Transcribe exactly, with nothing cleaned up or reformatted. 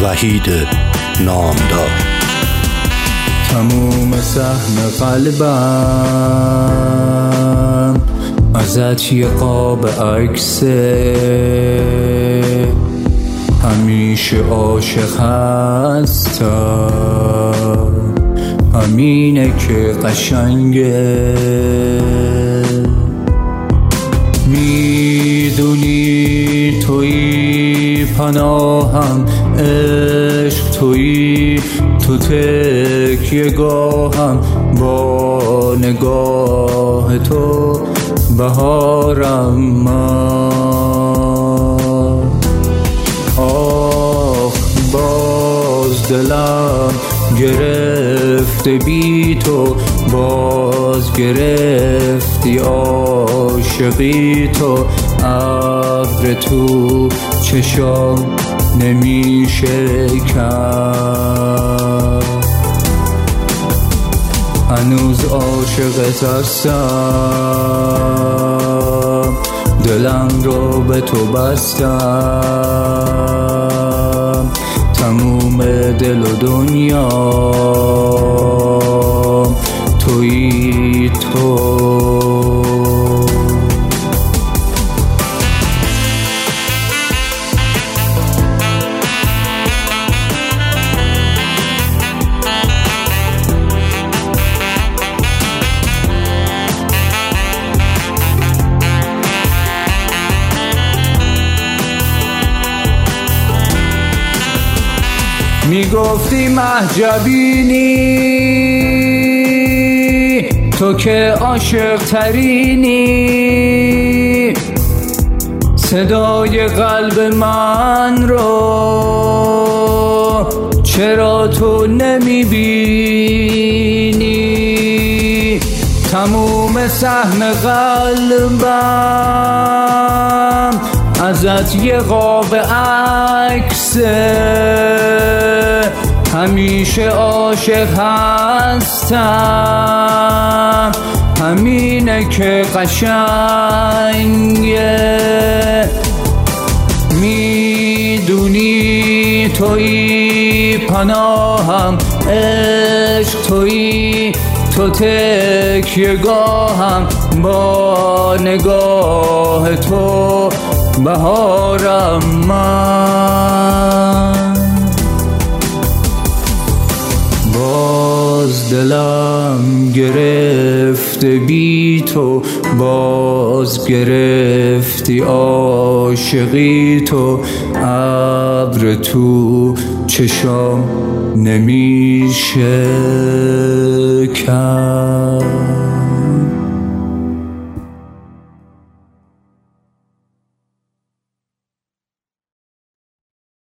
وحید نامدار. تموم سهم قلبم ازت یه قاب عکسه، همیشه عاشق هستم، همینه که قشنگه. میدونی توی پناهم، عشق توی تو تکیه گاهم، با نگاه تو بهارم من. آخ باز دلم گرفته بی تو، باز گرفتی عاشقی تو. ابر تو چشام نمیشه کم، هنوز عاشقت هستم، دلم رو به تو بستم. تموم دل و دنیا تویی تو. میگفتی محجبینی تو که عاشق ترینی، صدای قلب من رو چرا تو نمیبینی؟ تموم سهم قلبم ازت یه قاب عکسه، همیشه عاشق هستم، همینه که قشنگه. میدونی توی پناهم، عشق توی تو تکیه گاهم، با نگاه تو بهارم من. باز دلم گرفته بی تو، باز گرفتی عاشقی تو. ابر تو چشام نمیشه کم.